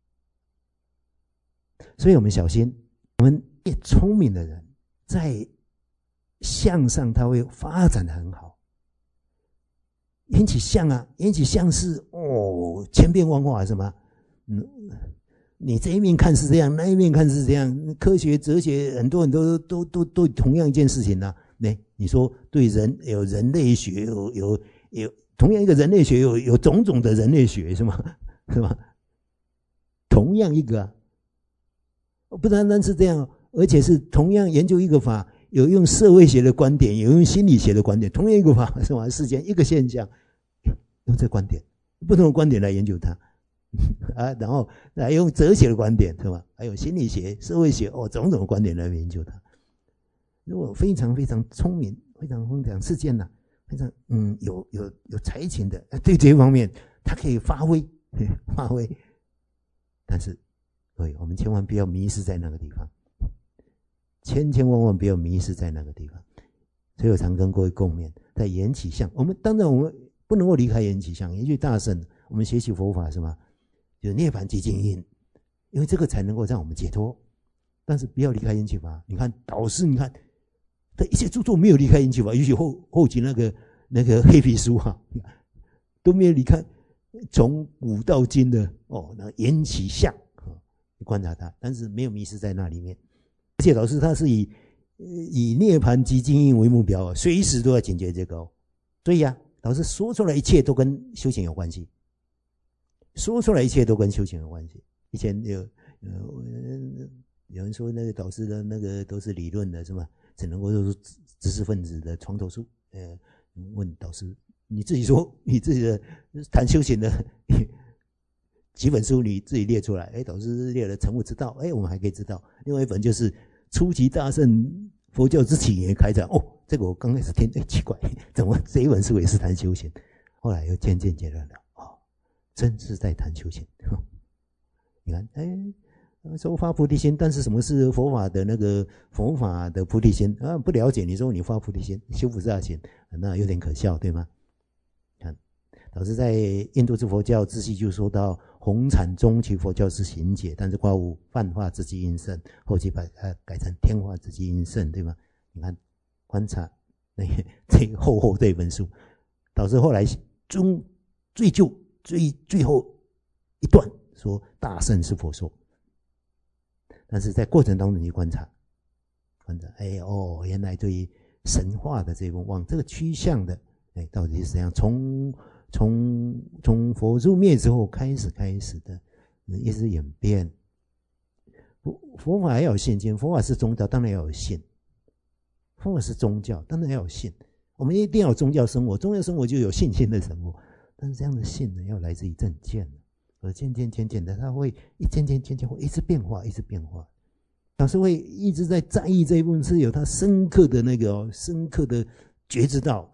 所以我们小心，我们越聪明的人，在相上他会发展得很好。缘起相啊，缘起相是千变万化是吗？你这一面看是这样，那一面看是这样。科学、哲学很多很多都同样一件事情啊。你说对人有人类学，有同样一个人类学有种种的人类学是吗？是吧？同样一个啊，不单单是这样，而且是同样研究一个法，有用社会学的观点，有用心理学的观点，同样一个法是吧？世间一个现象，用这观点，不同的观点来研究它。然后还用哲学的观点是吧？还有心理学、社会学种种观点来研究它。如果非常非常聪明、非常世间呐，非常有才情的，对这方面他可以发挥。但是，我们千万不要迷失在那个地方，千万不要迷失在那个地方。所以我常跟各位共勉，在缘起相，当然我们不能够离开缘起相，缘起大圣，我们学习佛法是吗？就是涅槃寂静因，因为这个才能够让我们解脱。但是不要离开缘起法。你看导师，你看他一切著作没有离开缘起法，尤其后期那个黑皮书都没有离开，从古到今的那缘起相观察它，但是没有迷失在那里面。而且导师他是以涅槃寂静因为目标，随时都要解决这个。所以导师说出来一切都跟修行有关系。说出来一切都跟修行有关系。以前有人说那个导师的那个都是理论的是吗？只能够说知识分子的床头书。问导师，你自己说你自己的谈修行的几本书你自己列出来。导师列了《成悟之道》，我们还可以知道。另外一本就是《初级大乘佛教之起源开展》。这个我刚开始听，奇怪，怎么这一本书也是谈修行？后来又渐渐觉得真是在谈修行。你看，说发菩提心，但是什么是佛法的那个佛法的菩提心不了解？你说你发菩提心，修菩萨行，那有点可笑，对吗？看，导师在印度之佛教自系就说到红禅中期佛教是行解，但是挂无泛化之机因圣，后期把它改成天化之机因圣，对吗？你看，观察这厚这本书，导师后来追究最后一段说大圣是佛说，但是在过程当中你观察，原来对于神话的这种往这个趋向的，到底是怎样？从佛入灭之后开始的，一直演变。佛法要有信心，佛法是宗教，当然要有信；佛法是宗教，当然要有信。我们一定要有宗教生活，宗教生活就有信心的生活。但是这样的信呢，要来自于正见，而渐的，它会渐会一直变化。导师会一直在在意这一部分，是有他深刻的深刻的觉知到，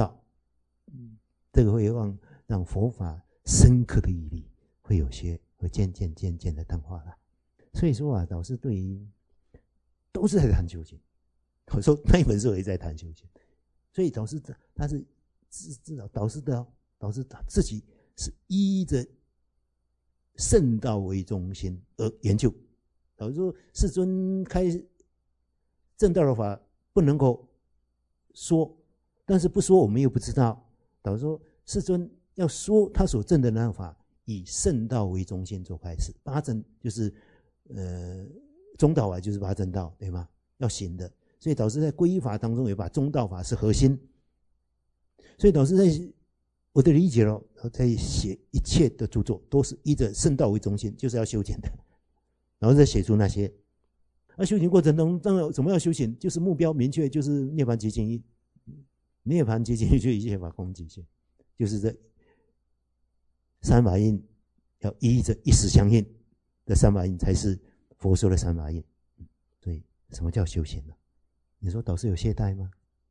这个会让佛法深刻的义理会渐的淡化了。所以说导师对于都是在谈修行。我说那一本书也在谈修行，所以导师他是知道导师他自己是依着圣道为中心而研究。导师说世尊开正道的法不能够说，但是不说我们又不知道。导师说世尊要说他所证的那法，以圣道为中心做开始。八正就是中道法就是八正道，对吗？要行的。所以导师在皈依法当中也把中道法是核心。所以导师在我的理解在写一切的著作都是依着圣道为中心，就是要修行的。然后再写出那些，修行过程中当然怎么样修行，就是目标明确，就是涅槃寂静因。涅槃寂静因就一切法空寂性，就是这三法印要依着一时相应的三法印才是佛说的三法印。所以什么叫修行呢？你说导师有懈怠吗？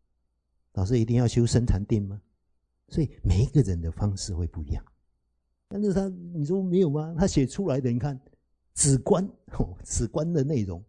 老师一定要修生禅定吗？所以每一个人的方式会不一样。但是你说没有吗？他写出来的，你看止观止观的内容，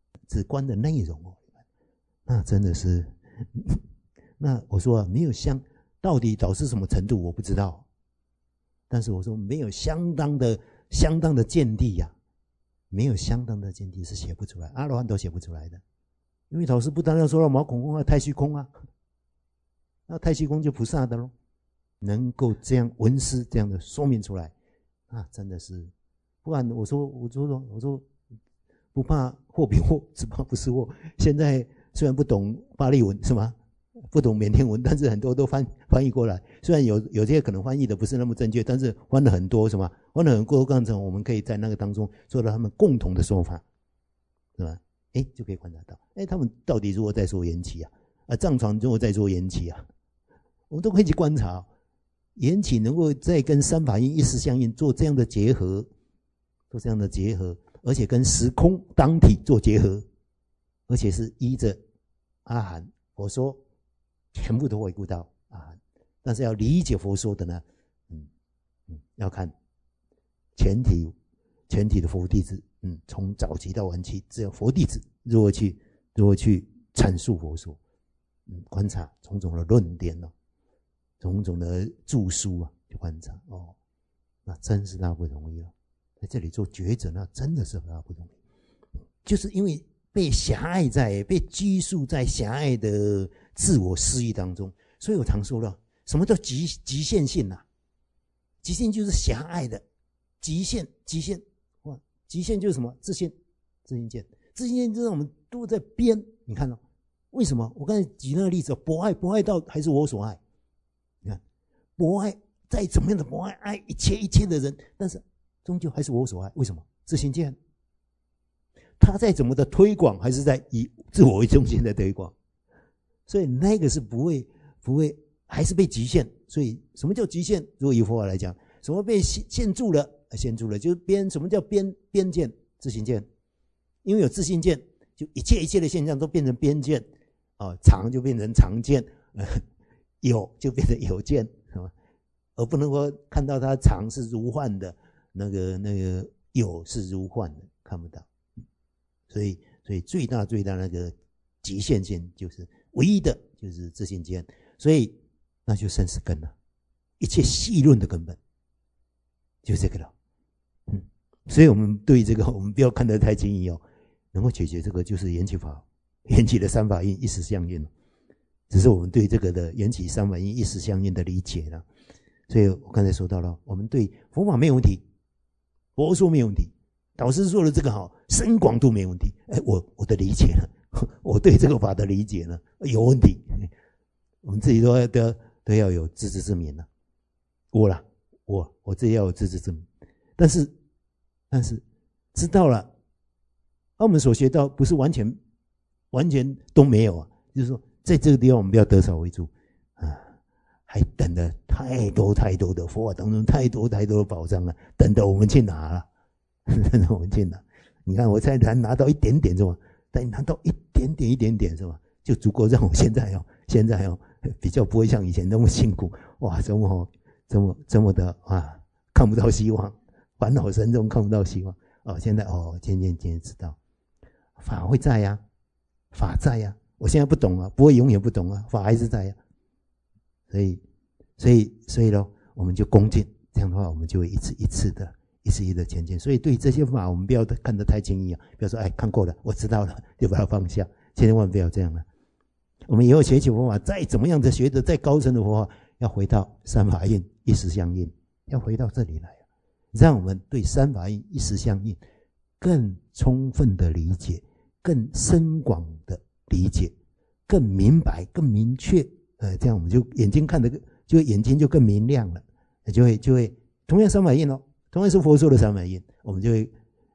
那真的是，那我说没有到底导致什么程度我不知道，但是我说没有相当的见地呀，没有相当的见地是写不出来，阿罗汉都写不出来的，因为老师不单要说到毛孔空啊、太虚空啊，那太虚空就菩萨的咯，能够这样文思这样的说明出来，啊，真的是，不然我说不怕货比货，只怕不是货。现在虽然不懂巴利文是吗？不懂缅甸文，但是很多都翻译过来。虽然有些可能翻译的不是那么正确，但是翻了很多是吗？翻了很多过程，我们可以在那个当中做到他们共同的说法，是吧？就可以观察到，他们到底如何在说缘起啊？藏传如何在说缘起啊？我们都可以去观察，缘起能够再跟三法印一时相应做这样的结合，而且跟时空当体做结合，而且是依着阿含佛说，全部都回顾到阿含。但是要理解佛说的呢，要看全体的佛弟子，从早期到晚期，只有佛弟子如何去阐述佛说，观察种种的论点种种的著书啊，去观察那真是大不容易在这里做抉择，那真的是大不容易，就是因为被拘束在狭隘的自我私欲当中，所以我常说了，什么叫极限性啊？极限就是狭隘的，极限就是什么？自信见就是我们都在编，你看为什么？我刚才举那个例子，博爱到还是我所爱，你看博爱再怎么样的博爱一切的人，但是终究还是我所爱，为什么？自信见。他再怎么的推广，还是在以自我为中心的推广，所以那个是不会，还是被局限。所以什么叫局限？如果以佛法来讲，什么被限住了？就是什么叫边见？自信见。因为有自信见，就一切的现象都变成边见，常就变成常见，有就变成有见，是吧？而不能说看到它常是如幻的，那个有是如幻的，看不到。所以最大那个极限性就是唯一的，就是自信见，所以那就生死根了，一切细论的根本就这个了。所以我们对这个我们不要看得太轻易能够解决这个就是缘起的三法印一时相应，只是我们对这个的缘起三法印一时相应的理解了。所以我刚才说到了，我们对佛法没有问题，佛说没有问题，导师说的这个好，深广度没问题。我的理解呢，我对这个法的理解呢有问题，我们自己都要有自知之明了。我自己要有自知之明，但是知道了，我们所学到不是完全都没有就是说在这个地方我们不要得少为主还等了太多的佛法当中太多的宝藏了，等着我们去拿了。你看我才拿到一点点是吧？但拿到一点点是吧？就足够让我现在比较不会像以前那么辛苦。哇，这么的看不到希望，烦恼深重，看不到希望。现在渐渐知道，法会在呀，法在呀。我现在不懂不会永远不懂法还是在呀。所以呢，我们就恭敬，这样的话，我们就会一次一次的前进。所以对这些法，我们不要看得太轻易不要说看过了，我知道了，就把它放下，千万不要这样了。我们以后学习佛法，再怎么样的学得再高深的佛法，要回到三法印一时相应，要回到这里来让我们对三法印一时相应更充分的理解，更深广的理解，更明白，更明确。这样我们就眼睛看得眼睛就更明亮了，就会同样三法印同样是佛说的三法印，我们就会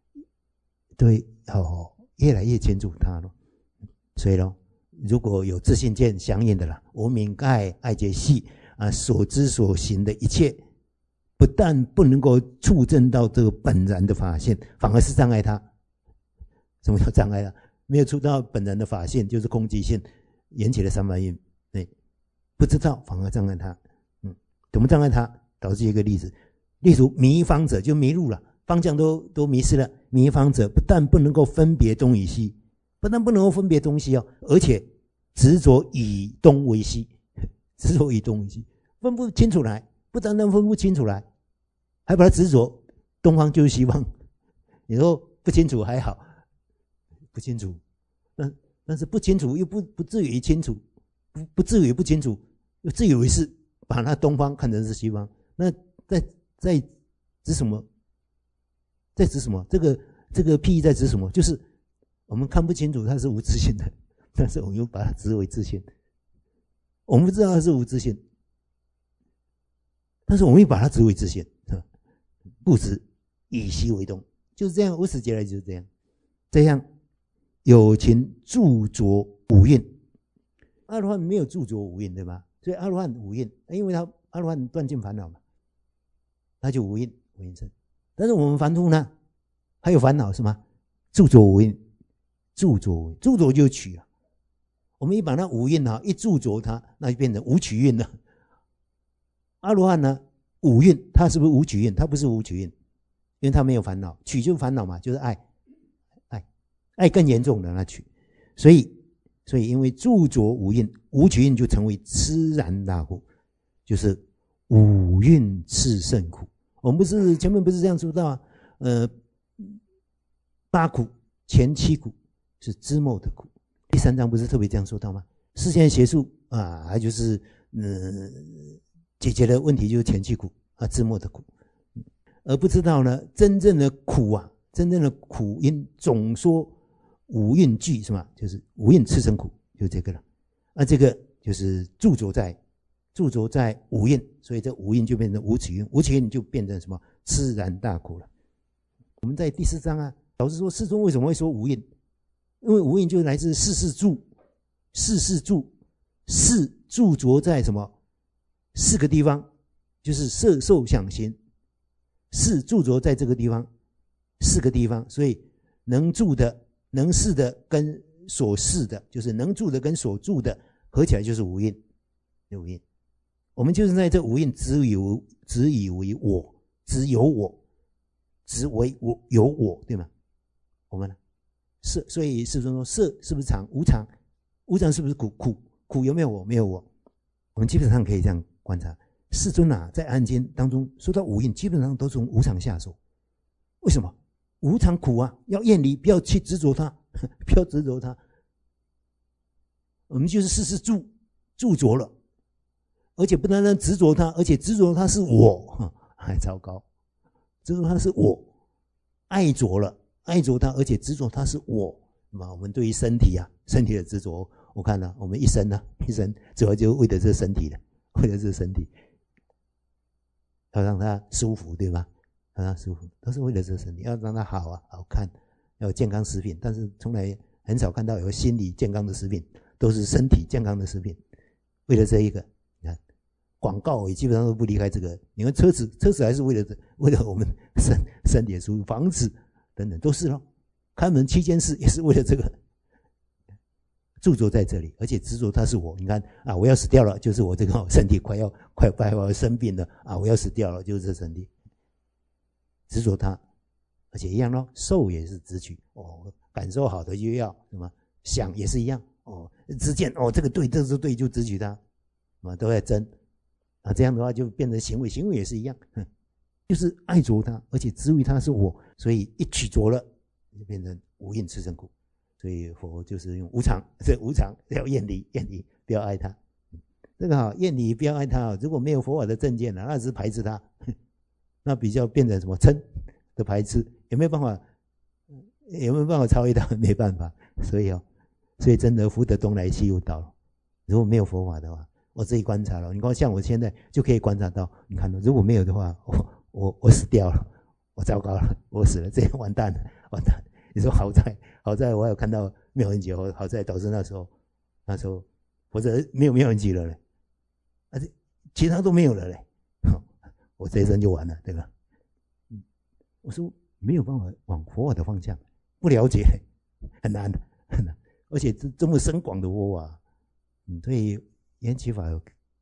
越来越清楚它了。所以如果有自信见相应的无明盖爱结系所知所行的一切，不但不能够触证到这个本然的法性，反而是障碍它。什么叫障碍它？没有触到本然的法性，就是空寂性，缘起的三法印不知道反而障碍他。怎么障碍他？导致一个例子，例如迷方者就迷路了，方向都迷失了。迷方者不但不能够分别东与西，不但不能够分别东西哦，而且执着以东为西，执着以东为西，分不清楚来，不单单分不清楚来，还把它执着东方就是西方。你说不清楚还好，不清楚，但是不清楚又不至于清楚，不至于不清楚，又自以为是把那东方看成是西方。那在指什么？在指什么？这个譬喻在指什么？就是我们看不清楚它是无自性的，但是我们又把它指为自性。我们不知道它是无自性，但是我们又把它指为自性，不执以西为东，就是这样。无始劫来就是这样。这样有情著着五蕴，阿罗汉没有著着五蕴，对吧？所以阿罗汉无蕴，因为他阿罗汉断尽烦恼嘛，他就无蕴身。但是我们凡夫呢，还有烦恼是吗？著着无蕴，著着就取了。我们一把那无蕴一著着它，那就变成无取蕴了。阿罗汉呢，五蕴他是不是无取蕴？他不是无取蕴，因为他没有烦恼，取就是烦恼嘛，就是爱更严重的那取。所以因为著着无蕴，无取蕴就成为痴然大苦，就是五蕴炽盛苦。我们前面不是这样说到啊？八苦前七苦是知末的苦，第3章不是特别这样说到吗？世间邪术啊，就是解决的问题就是前七苦啊，知末的苦，而不知道呢，真正的苦啊，真正的苦因总说五蕴具是吗？就是五蕴炽盛苦，就是这个了。这个就是著着在五蕴，所以这五蕴就变成无取蕴，无取蕴就变成什么？痴然大苦了。我们在第4章啊，老师说世尊为什么会说无蕴？因为无蕴就来自四事住，四著着在什么？4个地方，就是色受想行，四著着在这个地方，4个地方，所以能住的、能事的跟所事的，就是能住的跟所住的合起来就是无蕴。无蕴，我们就是在这无蕴只以为我，只有我，只为我有我，对吗？我们呢？色，所以世尊说色是不是常？无常，无常是不是苦？苦有没有我？没有我。我们基本上可以这样观察，世尊啊，在安经当中说到五蕴，基本上都从无常下手。为什么？无常苦啊，要厌离，不要去执着它，不要执着它。我们就是事著着了，而且不单单执着它，而且执着它是我，还糟糕。执着它是我，爱着了，爱着它，而且执着它是我。那么我们对于身体的执着，我看我们一生主要就为了这个身体的，为了这个身体，要让它舒服，对吧？让它舒服，都是为了这个身体，要让它好好看，要有健康食品。但是从来很少看到有心理健康的食品，都是身体健康的食品。为了这一个，你看广告也基本上都不离开这个。你看车子还是为了我们身体的舒服，房子等等都是咯。开门7件事也是为了这个，著着在这里，而且执着它是我。你看我要死掉了，就是我这个身体快要生病了我要死掉了，就是这身体执着它。而且一样咯，受也是执取感受好的就要什么，想也是一样知见这个对，这是对，就执取它都在争这样的话就变成行为也是一样，就是爱着它，而且执于它是我，所以一取着了就变成无蕴炽盛苦。所以佛就是用无常，所以无常要厌离，不要爱它。这个厌离不要爱它如果没有佛法的正见那只是排斥它，那比较变成什么嗔的排斥，有没有办法超越它？没办法。所以真的福德东来西又到了。如果没有佛法的话，我自己观察了，你看像我现在就可以观察到，你看如果没有的话，我死掉了，我糟糕了，我死了，这样完蛋了。你说好在我还有看到妙人节，好在导致那时候否则没有妙人节了嘞，其他都没有了嘞，我这一生就完了，对吧？我说没有办法往佛法的方向，不了解很难，而且这么深广的佛法，所以缘起法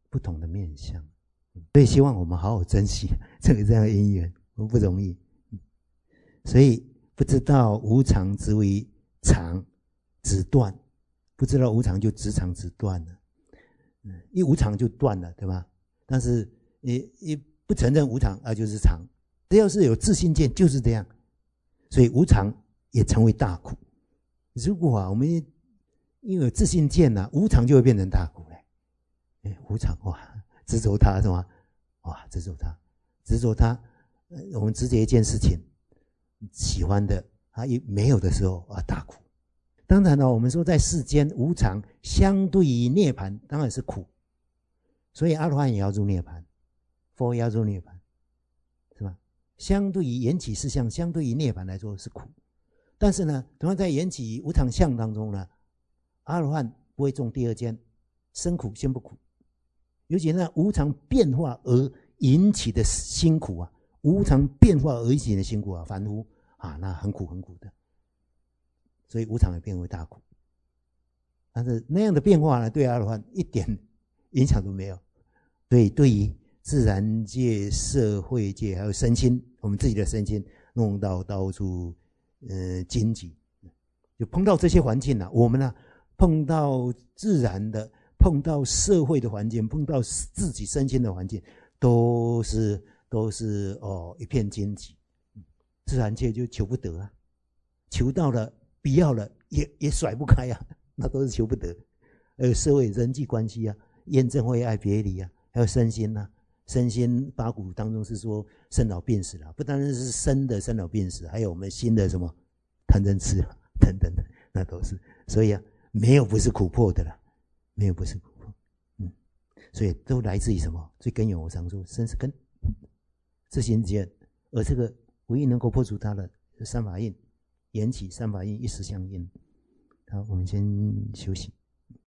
不同的面向。所以希望我们好好珍惜这样的因缘，不容易。所以不知道无常之为常，直断，不知道无常就直常直断了。一无常就断了，对吧？但是你不承认无常，就是常。只要是有自信见，就是这样。所以无常也成为大苦。如果我们因为有自信见无常就会变成大苦嘞。无常执着它是吗？执着它，执着它。我们执着一件事情，喜欢的，一没有的时候大苦。当然我们说在世间无常相对于涅槃当然是苦，所以阿罗汉也要入涅槃，佛也要入涅槃，是吧？相对于缘起事相，相对于涅槃来说是苦，但是呢，同样在缘起无常相当中呢，阿罗汉不会中第二间，生苦先不苦。尤其那无常变化而引起的辛苦无常变化而引起的辛苦凡夫那很苦很苦的。所以无常也变为大苦，但是那样的变化呢，对阿罗汉一点影响都没有。所以对于自然界、社会界还有身心，我们自己的身心弄到到处荆棘，就碰到这些环境我们碰到自然的，碰到社会的环境，碰到自己身心的环境，都是一片荆棘。自然界就求不得求到了必要了也甩不开那都是求不得。还有社会人际关系验证会爱别离还有身心身心八苦当中是说生老病死不单是生的生老病死，还有我们心的什么贪嗔痴等等的，那都是。所以没有不是苦迫的啦，没有不是苦迫。所以都来自于什么？最根源我常说生是根，自心见，而这个唯一能够破除它的三法印，缘起三法印一时相应。好，我们先休息。